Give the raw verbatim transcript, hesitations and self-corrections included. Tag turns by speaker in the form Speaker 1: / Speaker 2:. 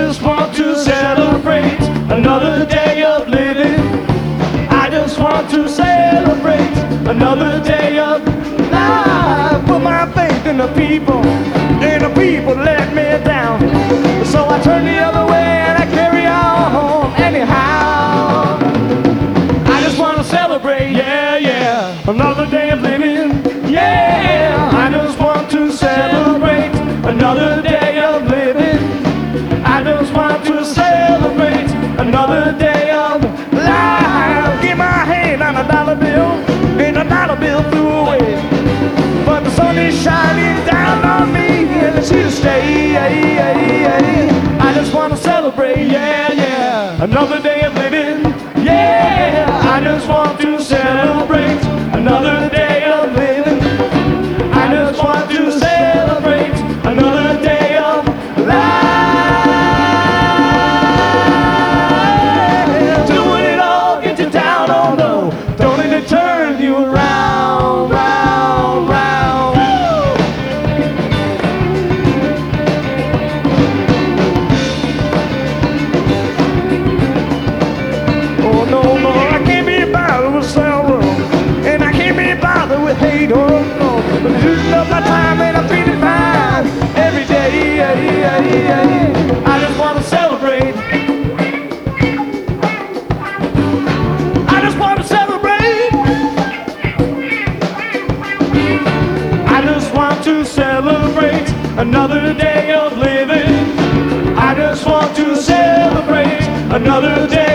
Speaker 1: just want to celebrate another day of living. I just want to celebrate another day of life. Put my faith in the people, and the people let me down. So I turn the other way and I carry on anyhow. I just want to celebrate, yeah, yeah, another day of living. Yeah, I just want to celebrate another day of living. I just want to celebrate another day of life. Give my hand on a dollar bill, and a dollar bill flew away. But the sun is shining down on me, and it's here to stay. I just want to celebrate, yeah, yeah, another day of living. Yeah, I just want to celebrate another day of living. I just want to celebrate another day of life. Doing it all, get you down on low. Don't let it turn you around, round, round. Oh no, no, I can't be bothered with sorrow, and I can't be bothered with hate. Oh no, but I just love my time and I'm feeling fine every day. I just want to celebrate. I just want to celebrate. I just want to celebrate another day of living. I just want to celebrate another day